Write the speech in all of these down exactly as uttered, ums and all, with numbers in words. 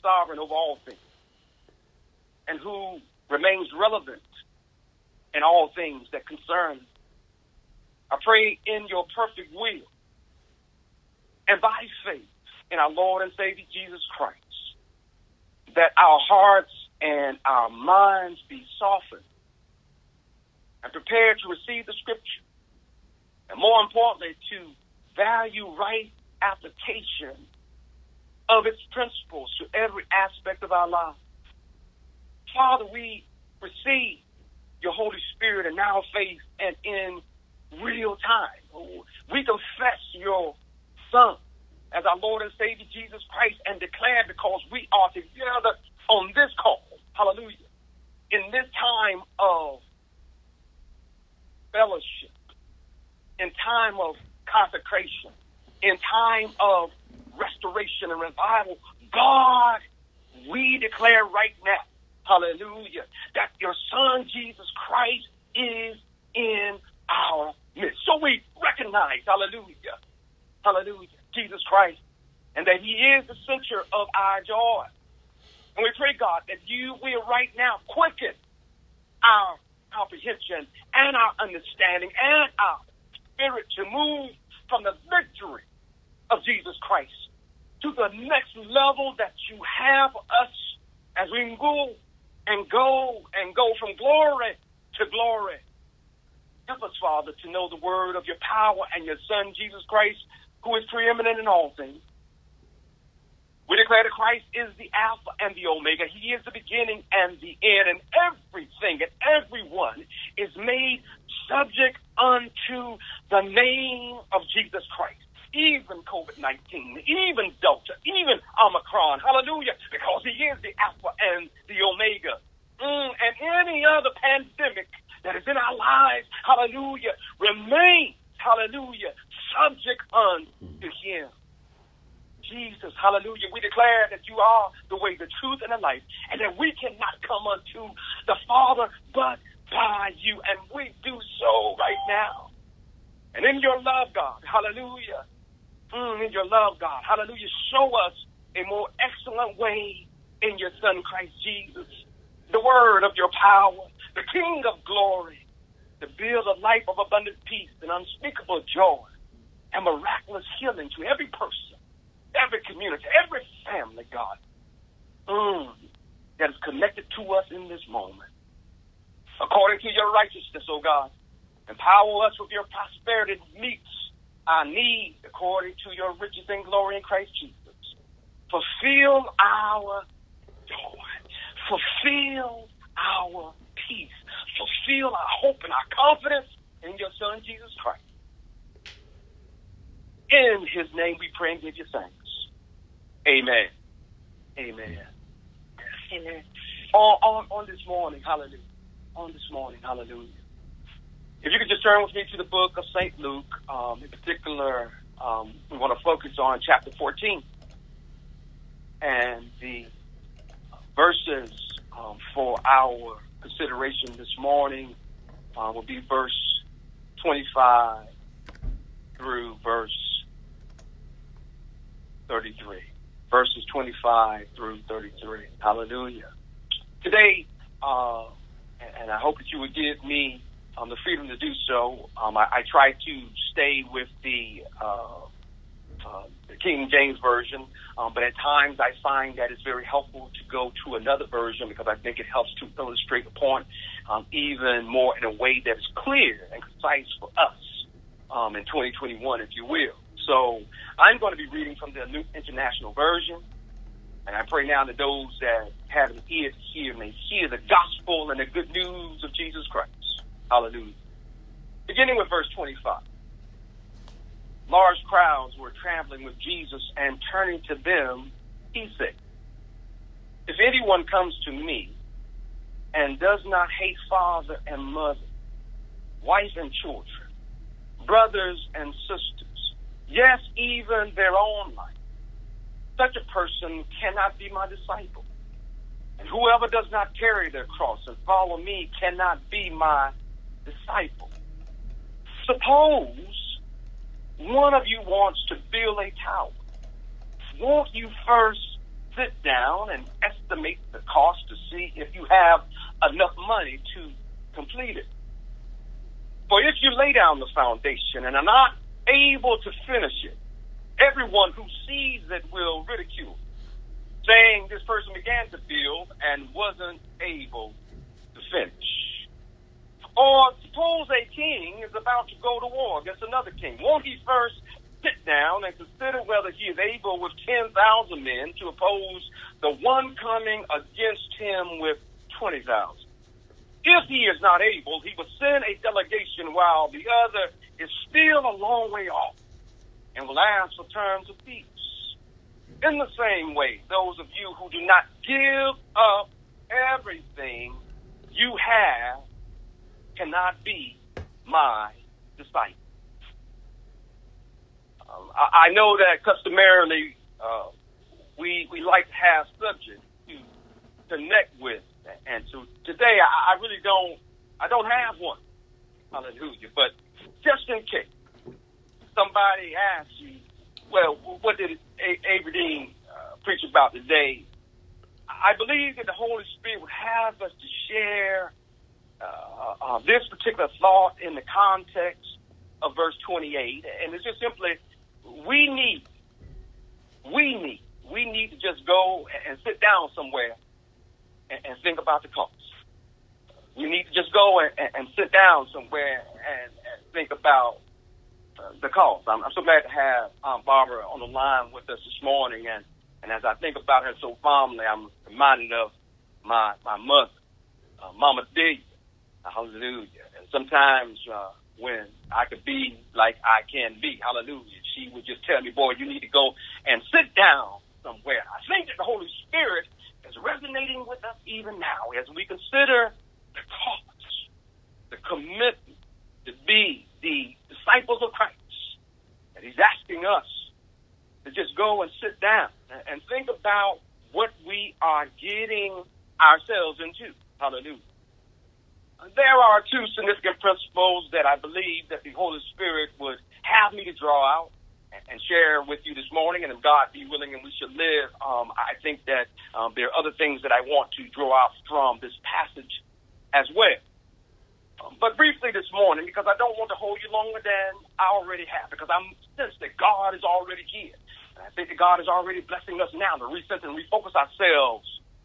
sovereign over all things and who remains relevant in all things that concern. I pray in your perfect will and by faith in our Lord and Savior Jesus Christ that our hearts and our minds be softened and prepared to receive the scripture, and more importantly, to value right application of its principles to every aspect of our lives. Father, we receive your Holy Spirit in our faith and in real time. We confess your Son as our Lord and Savior Jesus Christ and declare, because we are together on this call, hallelujah, in this time of fellowship, in time of consecration, in time of restoration and revival, God, we declare right now, hallelujah, that your Son, Jesus Christ, is in our midst. So we recognize, hallelujah, hallelujah, Jesus Christ, and that he is the center of our joy. And we pray, God, that you will right now quicken our comprehension and our understanding and our spirit to move from the victory of Jesus Christ to the next level that you have us as we go and go and go from glory to glory. Help us, Father, to know the word of your power and your Son, Jesus Christ, who is preeminent in all things. We declare that Christ is the Alpha and the Omega. He is the beginning and the end, and everything and everyone is made subject unto the name of Jesus Christ. Even COVID nineteen, even Delta, even Omicron, hallelujah, because he is the Alpha and the Omega. Mm, and any other pandemic that is in our lives, hallelujah, remains, hallelujah, subject unto him. Jesus, hallelujah, we declare that you are the way, the truth, and the life, and that we cannot come unto the Father but by you, and we do so right now. And in your love, God, hallelujah, mm, in your love, God, hallelujah, show us a more excellent way in your Son, Christ Jesus, the word of your power, the King of glory, to build a life of abundant peace and unspeakable joy and miraculous healing to every person, every community, every family, God, mm, that is connected to us in this moment. According to your righteousness, O God, empower us with your prosperity that meets our need according to your riches and glory in Christ Jesus. Fulfill our joy. Fulfill our peace. Fulfill our hope and our confidence in your Son, Jesus Christ. In his name we pray and give you thanks. Amen. Amen. Amen. On, on, on this morning, hallelujah. On this morning, hallelujah. If you could just turn with me to the book of Saint Luke, um, in particular, um, we want to focus on chapter fourteen. And the verses um, for our consideration this morning uh, will be verse twenty-five through verse thirty-three. Verses twenty-five through thirty-three. Hallelujah. Today, uh, and I hope that you would give me um, the freedom to do so, um, I, I try to stay with the, uh, uh, the King James Version, um, but at times I find that it's very helpful to go to another version because I think it helps to illustrate the point um, even more in a way that is clear and concise for us um, in twenty twenty-one, if you will. So I'm going to be reading from the New International Version, and I pray now that those that have an ear to hear may hear the gospel and the good news of Jesus Christ. Hallelujah. Beginning with verse twenty-five. Large crowds were traveling with Jesus, and turning to them, he said, "If anyone comes to me and does not hate father and mother, wife and children, brothers and sisters, yes, even their own life, such a person cannot be my disciple. And whoever does not carry their cross and follow me cannot be my disciple. Suppose one of you wants to build a tower. Won't you first sit down and estimate the cost to see if you have enough money to complete it. For if you lay down the foundation and are not able to finish it, everyone who sees it will ridicule, saying this person began to build and wasn't able to finish. Or suppose a king is about to go to war against another king. Won't he first sit down and consider whether he is able with ten thousand men to oppose the one coming against him with twenty thousand? If he is not able, he will send a delegation while the other is still a long way off and will ask for terms of peace. In the same way, those of you who do not give up everything you have cannot be my disciple. Um, I, I know that customarily uh, we we like to have subjects to connect with, and so today I, I really don't I don't have one. Hallelujah! But just in case somebody asks you, well, what did A- Aberdeen uh, preach about today? I believe that the Holy Spirit would have us to share uh, uh, this particular thought in the context of verse twenty-eight, and it's just simply we need, we need, we need to just go and sit down somewhere and, and think about the cost. We need to just go and, and sit down somewhere and, and think about uh, the cost. I'm, I'm so glad to have um, Barbara on the line with us this morning, and, and as I think about her so fondly, I'm reminded of my my mother, uh, Mama Delia. Hallelujah. And sometimes uh, when I could be like I can be, hallelujah, she would just tell me, boy, you need to go and sit down somewhere. I think that the Holy Spirit is resonating with us even now as we consider the cost, the commitment to be the disciples of Christ. And he's asking us to just go and sit down and think about what we are getting ourselves into. Hallelujah. There are two significant principles that I believe that the Holy Spirit would have me to draw out and share with you this morning. And if God be willing and we should live, um, I think that um, there are other things that I want to draw out from this passage as well. Um, but briefly this morning, because I don't want to hold you longer than I already have, because I'm sense that God is already here. And I think that God is already blessing us now to reset and refocus ourselves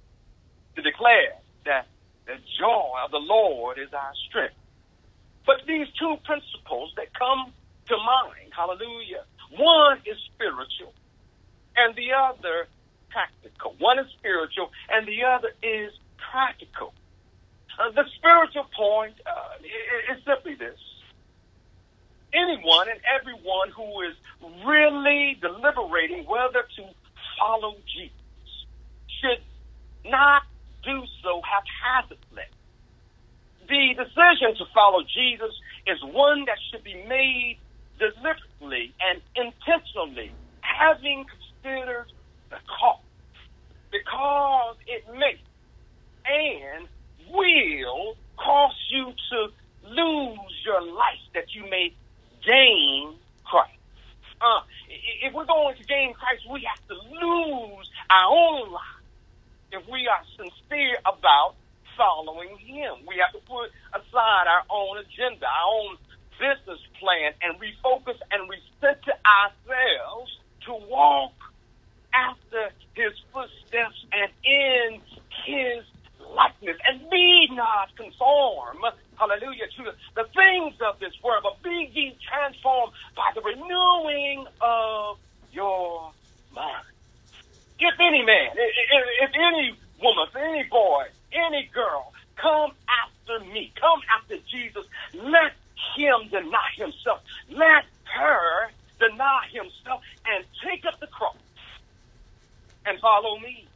to declare that the joy of the Lord is our strength. But these two principles that come to mind, hallelujah, one is spiritual and the other practical. One is spiritual and the other is practical. Uh, the spiritual point uh, is simply this. Anyone and everyone who is really deliberating whether to follow Jesus should not do so haphazardly. The decision to follow Jesus is one that should be made deliberately and intentionally, having considered the cost, because it may and will cost you to lose your life that you may gain Christ. Uh, if we're going to gain Christ, we have to lose our own life. If we are sincere about following him, we have to put aside our own agenda, our own business plan, and refocus and recenter ourselves to walk after his footsteps and in his likeness, and be not conformed, hallelujah, to the, the things of this world, but be ye transformed by the renewing of your mind. If any man, if any woman, if any boy, any girl, come after me, come after Jesus, let him deny himself. Let her deny himself and take up the cross and follow me.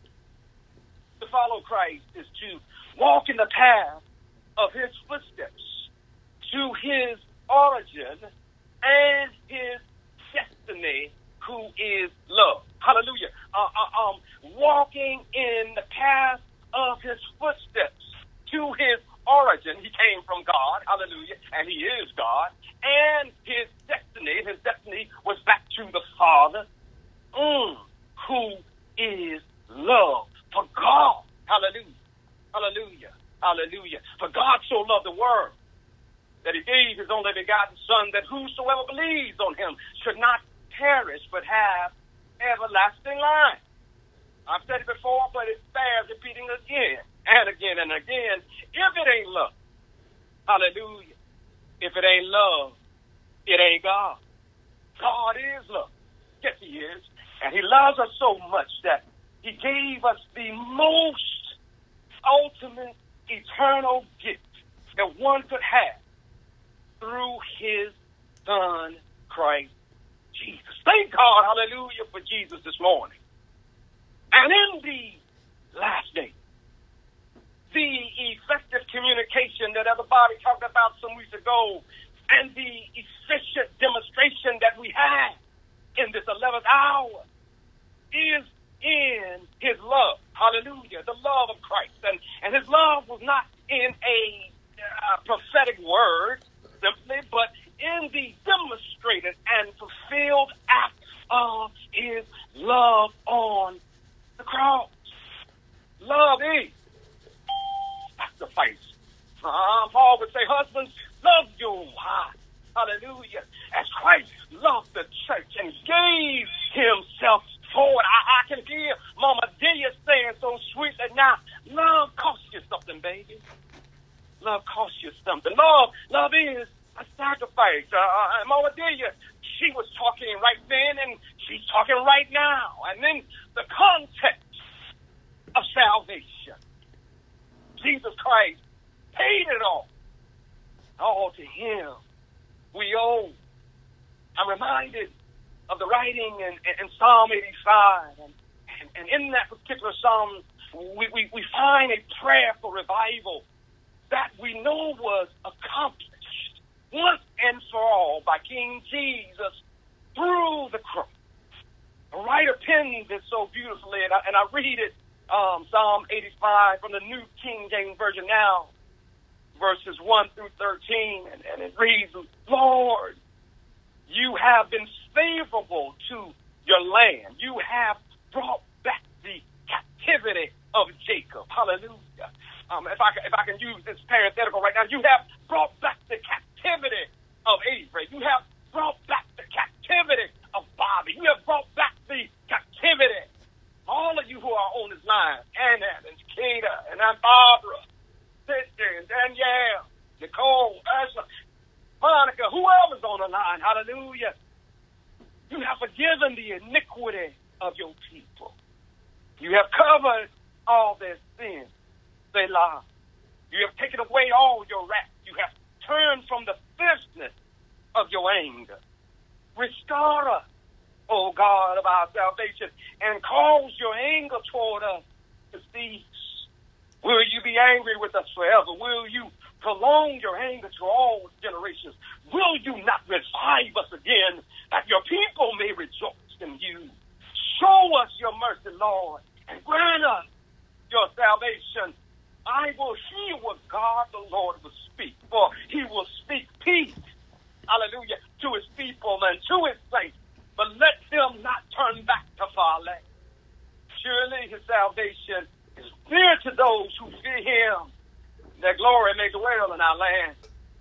To follow Christ is to walk in the path of his footsteps, to his origin and his destiny, who is love. Hallelujah. Uh, uh, um, walking in the path of his footsteps to his origin. He came from God. Hallelujah. And he is God. And his destiny, his destiny was back to the Father, mm, who is love for God. Hallelujah. Hallelujah. Hallelujah. For God so loved the world that he gave his only begotten Son, that whosoever believes on him should not perish but have everlasting life. I've said it before, but it bears repeating again and again and again. If it ain't love, hallelujah. If it ain't love, it ain't God. God is love. Yes, he is. And he loves us so much that he gave us the most ultimate eternal gift that one could have through his Son, Christ Jesus. Thank God, hallelujah, for Jesus this morning. And in the last day, the effective communication that everybody talked about some weeks ago, and the efficient demonstration that we had in this eleventh hour is in his love. Hallelujah. The love of Christ. And, and his love was not in a uh, prophetic word simply, but in the demonstrated and fulfilled act of his love on the cross. Love is sacrifice. Uh, Paul would say, husbands, love your wives. Hallelujah. As Christ loved the church and gave himself for it. I, I can hear Mama Delia saying so sweetly now, love costs you something, baby. Love costs you something. Love, love is a sacrifice. Uh, Mama Delia, she was talking right then and she's talking right now. And then the context of salvation. Jesus Christ paid it all. All to him we owe. I'm reminded of the writing in, in Psalm eighty-five. And, and, and in that particular psalm, we, we, we find a prayer for revival that we know was accomplished once and for all by King Jesus through the cross. The writer penned it so beautifully, and I, and I read it, um, Psalm eighty-five from the New King James Version now, verses one through thirteen, and, and it reads, Lord, you have been favorable to your land. You have brought back the captivity of Jacob. Hallelujah. Um, if I if I can use this parenthetical right now, you have brought back the captivity of Abraham. You have brought back the captivity of Bobby. You have brought back the captivity. All of you who are on this line, Anna and Kata and Aunt Barbara, Sister and Danielle, Nicole, Ursula, Monica, whoever's on the line, hallelujah. You have forgiven the iniquity of your people. You have covered all their sins. They lie. You have taken away all your wrath. You have turned from the fierceness of your anger. Restore us, O God of our salvation, and cause your anger toward us to cease. Will you be angry with us forever? Will you prolong your anger to all generations? Will you not revive us again, that your people may rejoice in you? Show us your mercy, Lord, and grant us your salvation. I will hear what God the Lord will speak, for he will speak peace, hallelujah, to his people and to his saints, but let them not turn back to folly. Surely his salvation is dear to those who fear him. Their glory may dwell in our land.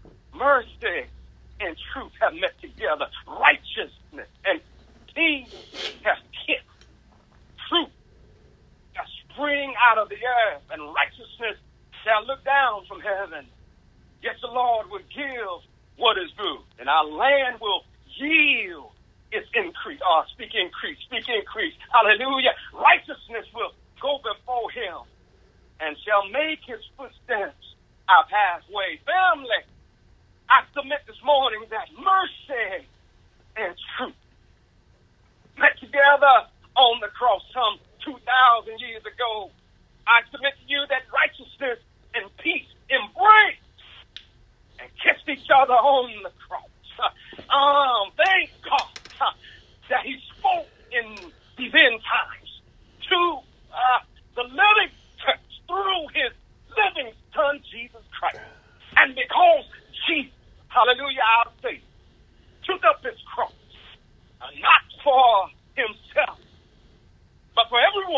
Mercy and truth have met together. Righteousness and peace have kissed. Truth shall spring out of the earth, and righteousness shall look down from heaven. Yes, the Lord will give what is good, and our land will yield its increase. Oh, speak increase, speak increase. Hallelujah. Righteousness will go before him and shall make his footsteps our pathway. Family, I submit this morning that mercy and truth met together on the cross some two thousand years ago. I submit to you that righteousness and peace embraced and kissed each other on the cross. Um, thank God uh, that he spoke in these end times to uh, the living church through his living Son, Jesus Christ. And because Jesus, hallelujah, our Savior, took up his cross, uh, not for himself, but for everyone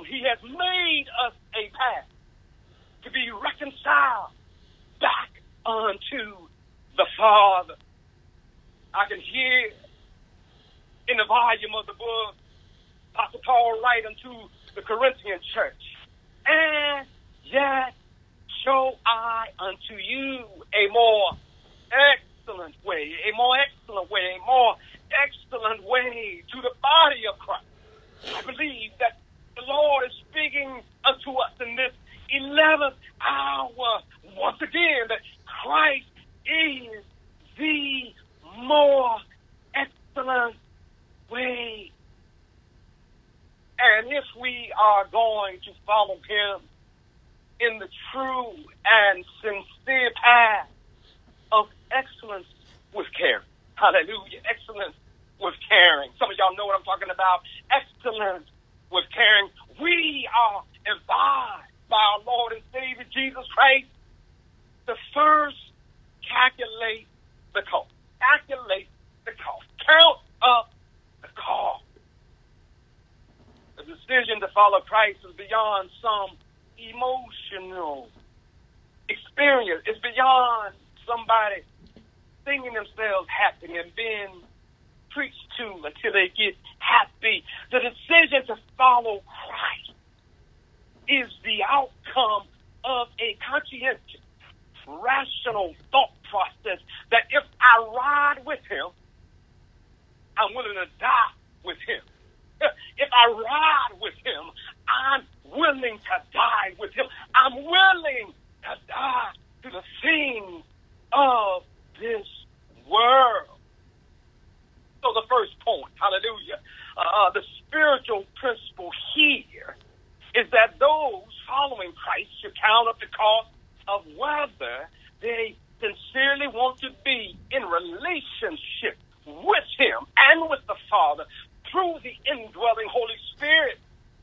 he has made us a path to be reconciled back unto the Father. I can hear in the volume of the book, Apostle Paul write unto the Corinthian church, and yet show I unto you a more excellent way, a more excellent way, a more excellent way to the body of Christ. I believe that the Lord is speaking unto us in this eleventh hour once again, that Christ is the more excellent way. And if we are going to follow him in the true and sincere path of excellence with care, hallelujah, excellence with caring. Some of y'all know what I'm talking about. Excellence with caring. We are advised by our Lord and Savior Jesus Christ to first calculate the cost. Calculate the cost. Count up the cost. The decision to follow Christ is beyond some emotional experience. It's beyond somebody singing themselves happy and being preached to until they get happy. The decision to follow Christ is the outcome of a conscientious, rational thought process that if I ride with him, I'm willing to die with him. If I ride with him, I'm willing to die with him. I'm willing to die to the things of this world. So the first point, hallelujah, uh, the spiritual principle here is that those following Christ should count up the cost of whether they sincerely want to be in relationship with him and with the Father through the indwelling Holy Spirit.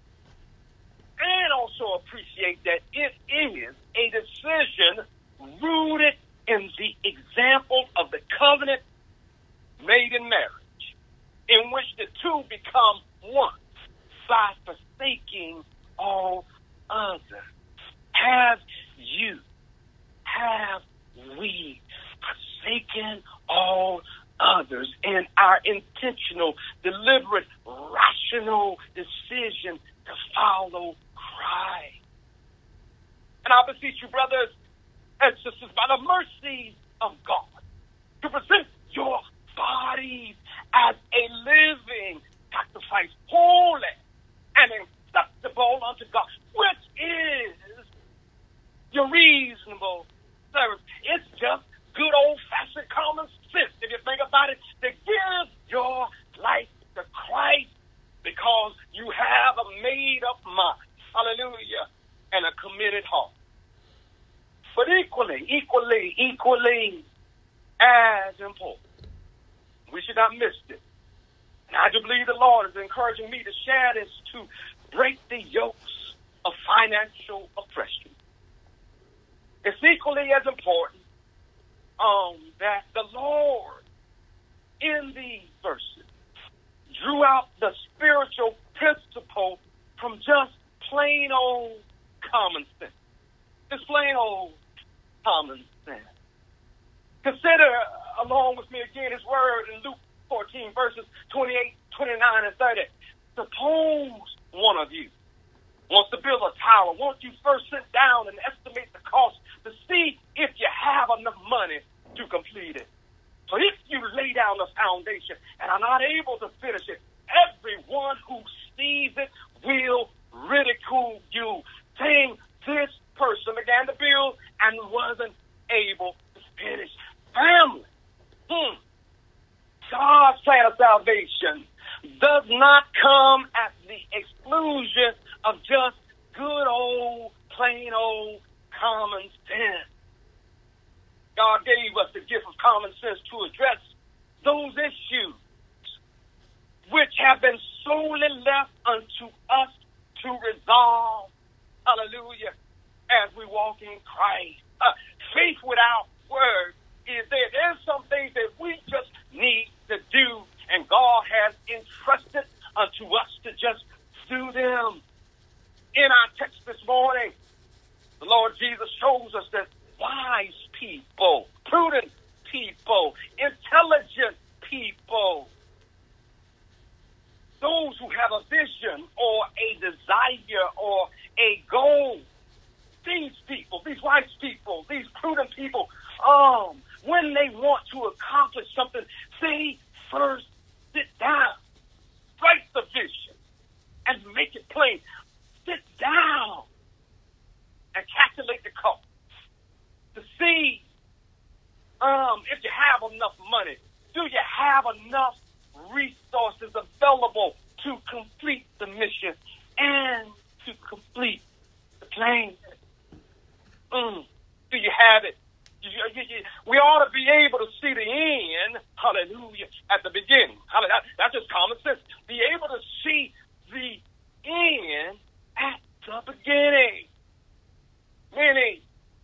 And also appreciate that it is a decision rooted in the example of the covenant made in marriage, in which the two become one by forsaking all others. Have you, have we forsaken all others in our intentional, deliberate, rational decision to follow Christ? And I beseech you, brothers and sisters, by the mercy of God, to present your bodies as a living sacrifice, holy and acceptable unto God, which is your reasonable service. It's just good old-fashioned common sense, if you think about it, to give your life to Christ because you have a made-up mind, hallelujah, and a committed heart. But equally, equally, equally as important, we should not miss this. And I do believe the Lord is encouraging me to share this to break the yokes of financial oppression. It's equally as important um, that the Lord, in these verses, drew out the spiritual principle from just plain old common sense. Just plain old common sense. Consider, along with me again, his word in Luke fourteen, verses twenty-eight, twenty-nine, and thirty. Suppose one of you wants to build a tower. Won't you first sit down and estimate the cost to see if you have enough money to complete it? So if you lay down the foundation and are not able to finish it, everyone who sees it will ridicule you, saying, this person began to build and wasn't able to finish. Family, hmm. God's plan of salvation does not come at the exclusion of just good old, plain old common sense. God gave us the gift of common sense to address those issues which have been solely left unto us to resolve, hallelujah, as we walk in Christ. Uh, faith without words is there. There's some things that we just need to do, and God has entrusted unto us to just do them. In our text this morning, the Lord Jesus shows us that wise people, prudent people, intelligent people, those who have a vision or a desire or a goal, these people, these wise people, these prudent people, um, when they want to accomplish something, they first sit down, write the vision, and make it plain. Sit down and calculate the cost to see um, if you have enough money. Do you have enough resources available to complete the mission and to complete the plan? Mm. Do you have it? You, you, you, we ought to be able to see the end, hallelujah, at the beginning. Hallelujah. That's just common sense. Be able to see the end at the beginning. Many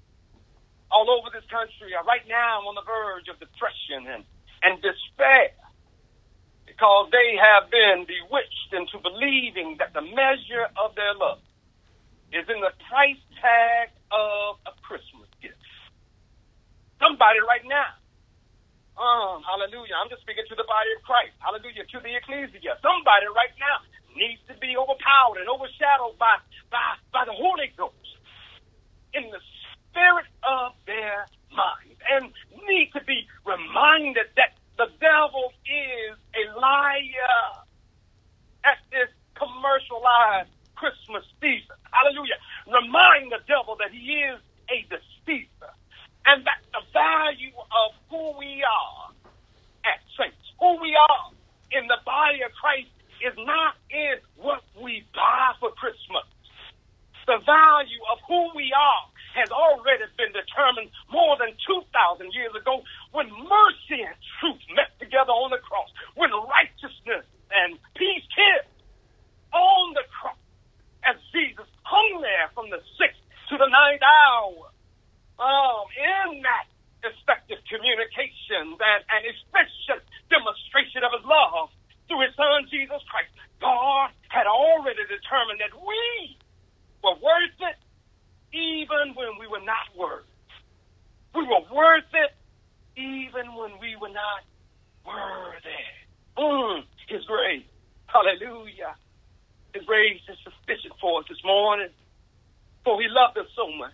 all over this country are right now on the verge of depression and, and despair because they have been bewitched into believing that the measure of their love is in the price tag of a Christmas gift. Somebody right now, um, hallelujah, I'm just speaking to the body of Christ, hallelujah, to the ecclesia. Somebody right now needs to be overpowered and overshadowed by, by, by the Holy Ghost in the spirit of their mind and need to be reminded that the devil is a liar at this commercialized Christmas season. Hallelujah. Remind the devil that he is a deceiver and that the value of who we are as saints, who we are in the body of Christ is not in what we buy for Christmas. The value of who we are has already been determined more than two thousand years ago when mercy and truth met together on the cross, when righteousness and peace kissed on the cross as Jesus hung there from the sixth to the ninth hour. Um, in that effective communication and, and efficient demonstration of his love through his son, Jesus Christ, God had already determined that we were worth it even when we were not worth it. We were worth it even when we were not worthy. Mm, his grace, hallelujah. His grace is sufficient for us this morning, for he loved us so much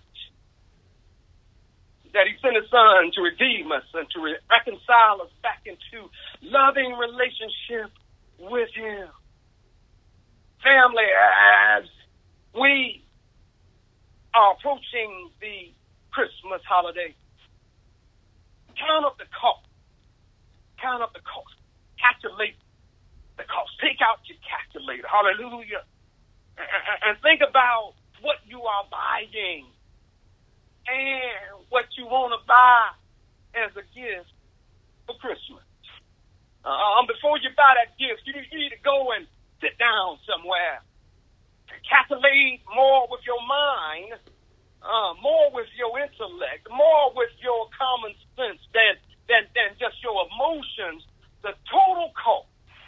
that he sent his son to redeem us and to re- reconcile us back into loving relationship with him. Family, as we are approaching the Christmas holiday, count up the cost. Count up the cost. Calculate the cost. Take out your calculator. Hallelujah. And think about what you are buying and what you want to buy as a gift for Christmas. Um, before you buy that gift, you need, you need to go and sit down somewhere. Calculate more with your mind, uh, more with your intellect, more with your common sense than, than, than just your emotions. The total cost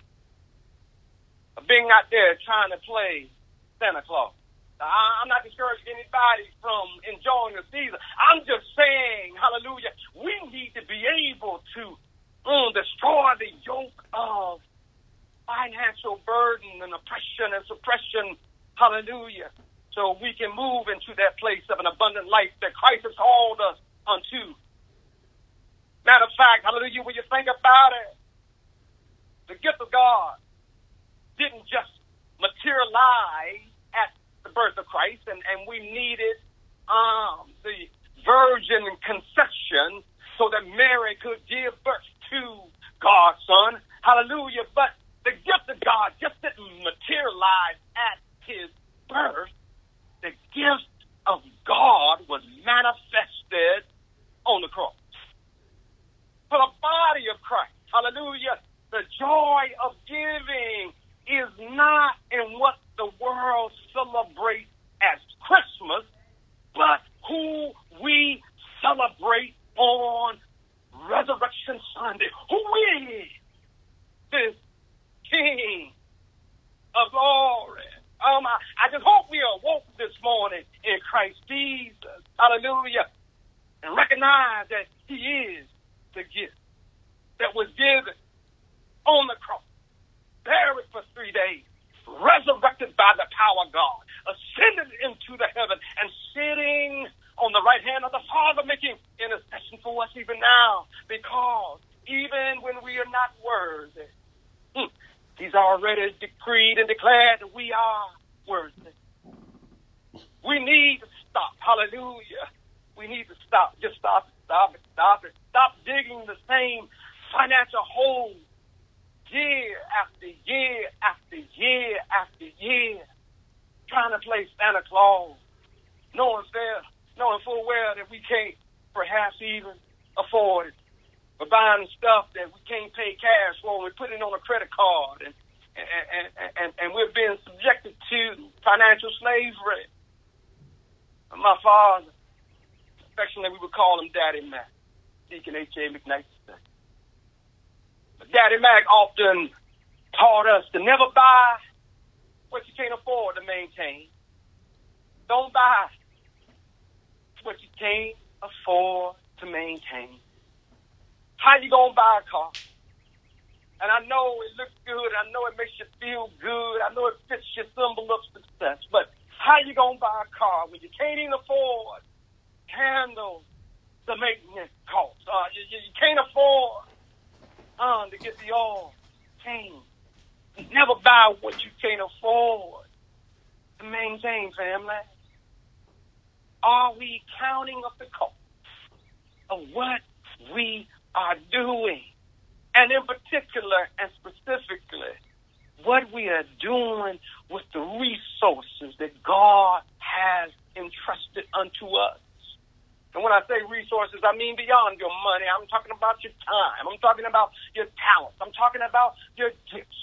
of being out there trying to play Santa Claus. I'm not discouraging anybody from enjoying the season. I'm just saying, hallelujah, we need to be able to mm, destroy the yoke of financial burden and oppression and suppression, hallelujah, so we can move into that place of an abundant life that Christ has called us unto. Matter of fact, hallelujah, when you think about it, the gift of God didn't just materialize at the birth of Christ, and, and we needed um, the virgin conception so that Mary could give birth to God's son. Hallelujah. But the gift of God just didn't materialize at his birth. The gift of God was manifested on the cross. For the body of Christ, hallelujah, the joy of giving is not in what the world celebrates as Christmas, but who we celebrate on Resurrection Sunday. Who is this King of glory? Um, I, I just hope we are woke this morning in Christ Jesus. Hallelujah. And recognize that he is the gift that was given on the cross, buried for three days, resurrected by the power of God, ascended into the heaven, and sitting on the right hand of the Father, making intercession for us even now, because even when we are not worthy, he's already decreed and declared that we are worthy. We need to stop. Hallelujah. We need to stop. Just stop it. Stop it. Stop it. Stop digging the same financial hole year after year after year after year, trying to play Santa Claus, knowing fair, knowing full well that we can't perhaps even afford it. We're buying stuff that we can't pay cash for. We're putting it on a credit card, and and, and, and, and we're being subjected to financial slavery. My father, affectionately we would call him Daddy Mac, Deacon H A McKnight. But Daddy Mac often taught us to never buy what you can't afford to maintain. Don't buy what you can't afford to maintain. How you gonna buy a car? And I know it looks good. I know it makes you feel good. I know it fits your symbol of success. But how you gonna buy a car when you can't even afford to handle the maintenance costs? Uh, you, you, you can't afford uh, to get the oil changed. You never buy what you can't afford to maintain, family. Are we counting up the cost of what we are doing? And in particular and specifically, what we are doing with the resources that God has entrusted unto us. And when I say resources, I mean beyond your money. I'm talking about your time. I'm talking about your talents. I'm talking about your gifts.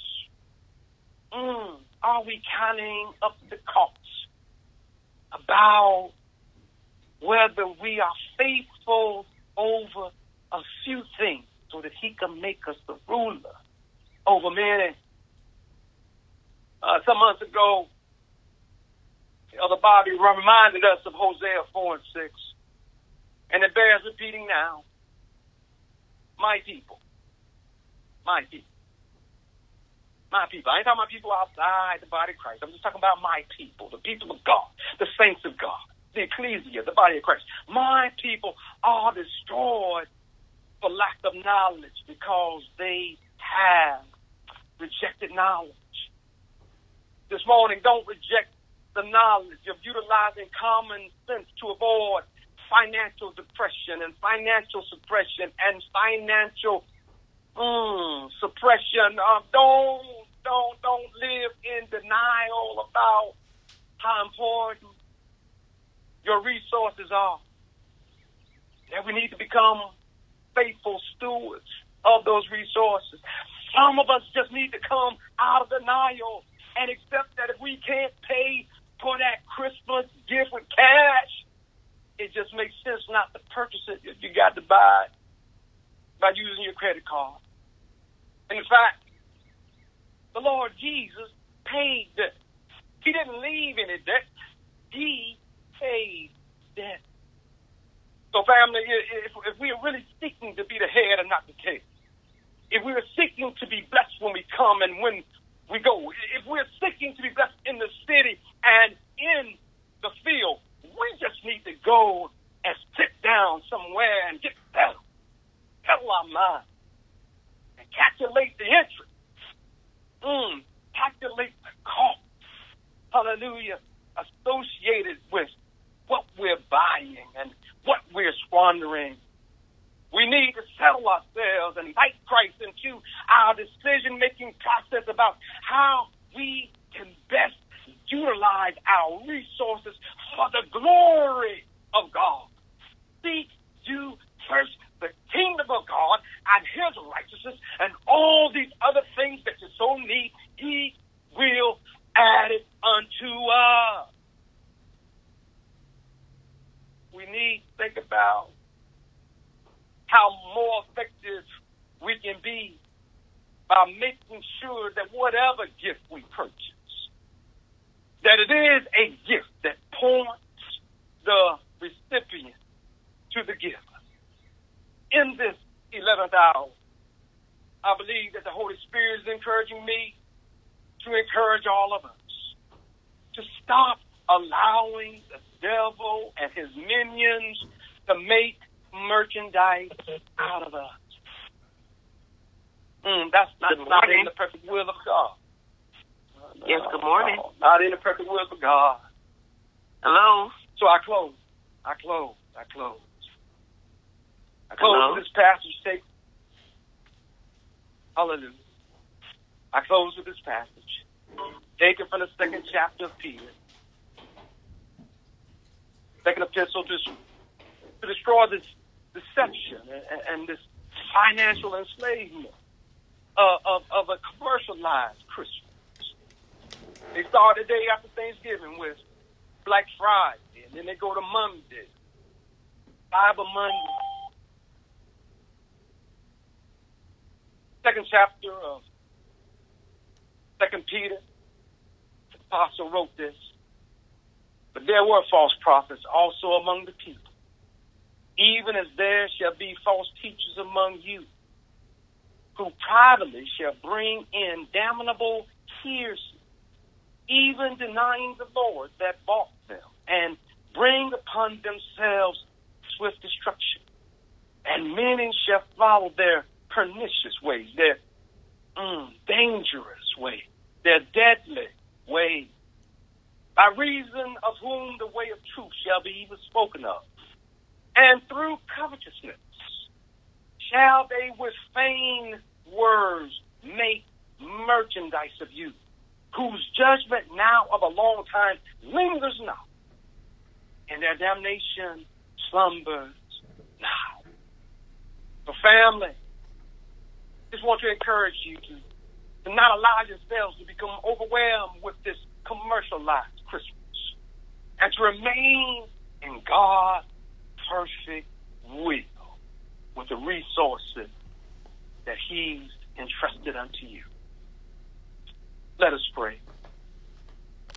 Mm, are we counting up the costs about whether we are faithful over a few things so that he can make us the ruler over many? Uh, some months ago, Elder Bobby reminded us of Hosea four and six. And it bears repeating now. My people. My people. My people. I ain't talking about people outside the body of Christ. I'm just talking about my people, the people of God, the saints of God, the ecclesia, the body of Christ. My people are destroyed for lack of knowledge because they have rejected knowledge. This morning, don't reject the knowledge of utilizing common sense to avoid financial depression and financial suppression and financial mm, suppression. Um, don't, don't, don't live in denial about how important your resources are. That we need to become faithful stewards of those resources. Some of us just need to come out of denial and accept that if we can't pay for that Christmas gift with cash, it just makes sense not to purchase it if you got to buy it by using your credit card. In fact, the Lord Jesus paid debt. He didn't leave any debt. He paid debt. So family, if, if we are really seeking to be the head and not the tail, if we are seeking to be blessed when we come and when we go, if we're seeking to be blessed in the city and in the field, we just need to go and sit down somewhere and get settled, settle our mind, and calculate the interest, mm, calculate the cost, hallelujah, associated with what we're buying and what we're squandering. We need to settle ourselves and invite Christ into our decision-making process about how we can best utilize our resources for the glory of God. Seek you first the kingdom of God and his righteousness, and all these other things that you so need, he will add it unto us. We need to think about how more effective we can be by making sure that whatever gift we purchase, that it is a gift that points the recipient to the giver. In this eleventh hour, I believe that the Holy Spirit is encouraging me to encourage all of us to stop allowing the devil and his minions to make merchandise out of us. Mm, that's not, not in the perfect will of God. No, yes, good morning. No, not in the perfect will of God. Hello. So I close. I close. I close. I close Hello? with this passage. Take, hallelujah. I close with this passage, taken from the second chapter of Peter. Second epistle to, to destroy this deception and, and this financial enslavement uh, of, of a commercialized Christian. They start the day after Thanksgiving with Black Friday, and then they go to Monday, Bible Monday. Second chapter of Second Peter, the apostle wrote this. But there were false prophets also among the people, even as there shall be false teachers among you, who privately shall bring in damnable heresy, even denying the Lord that bought them, and bring upon themselves swift destruction. And many shall follow their pernicious ways, their mm, dangerous ways, their deadly ways, by reason of whom the way of truth shall be even spoken of. And through covetousness shall they with feigned words make merchandise of you, whose judgment now of a long time lingers not, and their damnation slumbers now. So family, just want to encourage you to, to not allow yourselves to become overwhelmed with this commercialized Christmas, and to remain in God's perfect will with the resources that He's entrusted unto you. Let us pray.